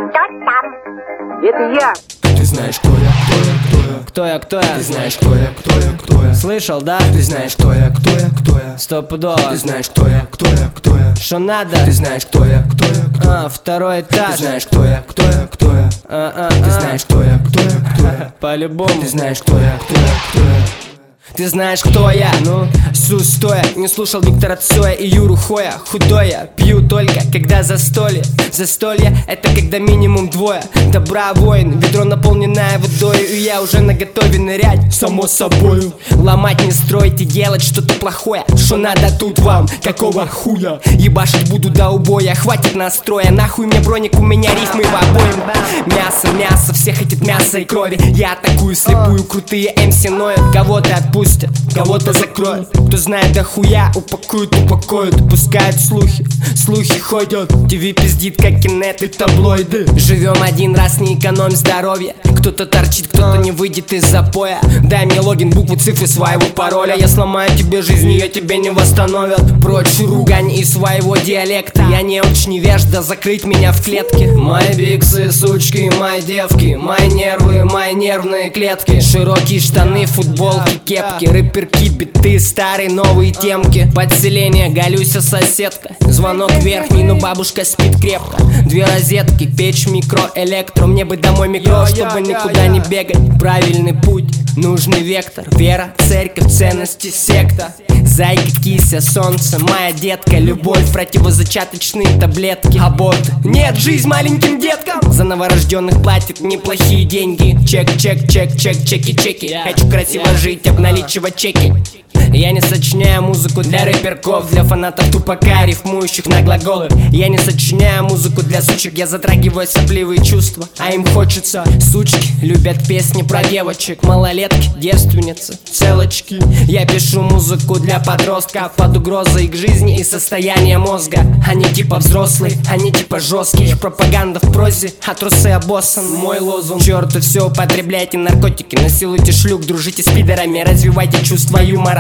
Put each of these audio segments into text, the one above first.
Это я. Ты знаешь, кто я, кто я, кто я. Кто я, кто я? Ты знаешь, кто я, кто я, кто я. Слышал, да? Ты знаешь, кто я, кто я, кто я. Стопудово. Ты знаешь, кто я, кто я, кто я. Что надо? Ты знаешь, кто я, кто я, кто я. Второй этаж. Ты знаешь, кто я, кто я, кто я. Ты знаешь, кто я, кто я, кто я. По-любому. Ты знаешь, кто я, кто я, кто я. Ты знаешь, кто я? Ну, стоя. Не слушал Виктора Цоя и Юру Хоя. Худой я, пью только, когда застолье. Застолье — это когда минимум двое. Добра воин, ведро наполненное водой. И я уже наготове нырять, само собою. Ломать, не строить и делать что-то плохое. Что надо тут вам, какого хуя? Ебашить буду до убоя, хватит настроя. Нахуй мне броник, у меня рифмы в обоим. Мясо, мясо, всех хотят мяса и крови. Я атакую слепую, крутые МС ноют. Кого-то отпустят, кого-то закроют. Кто знает дохуя, упакуют, упокоят. Пускают слухи, слухи ходят. ТВ пиздит, как кинет и таблоиды. Живем один раз, не экономь здоровье. Кто-то торчит, кто-то не выйдет из запоя. Дай мне логин, буквы, цифры своего пароля. Я сломаю тебе жизнь, ее тебе не восстановят. Прочь ругань из своего диалекта. Я не очень невежда, закрыть меня в клетке. Мои биксы, сучки, мои девки. Мои нервы, мои нервные клетки. Широкие штаны, футболки, кепки. Рэперки, биты, старые, новые темки. Подселение, Галюся, соседка. Звонок верхний, но бабушка спит крепко. Две розетки, печь, микро, электро. Мне бы домой микро, чтобы никуда не бегать. Правильный путь, нужный вектор. Вера, церковь, ценности, секта. Зайка, кися, солнце, моя детка. Любовь, противозачаточные таблетки. Аборт, нет, жизнь маленьким деткам. За новорожденных платят неплохие деньги. Чек, чек, чек, чек, чеки, чеки. Хочу красиво жить, обналичивать чеки. Я не сочиняю музыку для рэперков, для фанатов тупака, рифмующих на глаголы. Я не сочиняю музыку для сучек, я затрагиваю сопливые чувства, а им хочется. Сучки любят песни про девочек, малолетки, девственницы, целочки. Я пишу музыку для подростков, под угрозой их жизни и состояния мозга. Они типа взрослые, они типа жесткие. Их пропаганда в прозе, а трусы обоссан. Мой лозунг: черту все, употребляйте наркотики, насилуйте шлюх, дружите с пидорами, развивайте чувство юмора.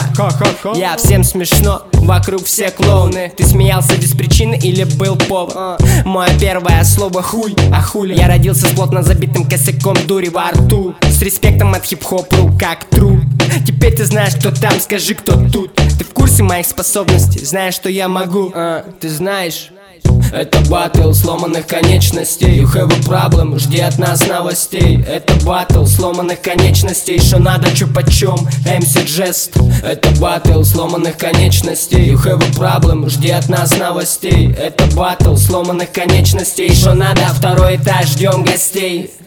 Я всем смешно, вокруг все клоуны. Ты смеялся без причины или был повод? Мое первое слово хуй, а хули? Я родился с плотно забитым косяком дури во рту. С респектом от хип-хоп-ру, как тру. Теперь ты знаешь, кто там, скажи, кто тут. Ты в курсе моих способностей, знаешь, что я могу. Ты знаешь. Это батл сломанных конечностей. You have a problem, жди от нас новостей. Это батл сломанных конечностей. Что надо, чё почем, MC Jest. Это батл сломанных конечностей. You have a problem, жди от нас новостей. Это батл сломанных конечностей. Что надо, второй этаж, ждем гостей.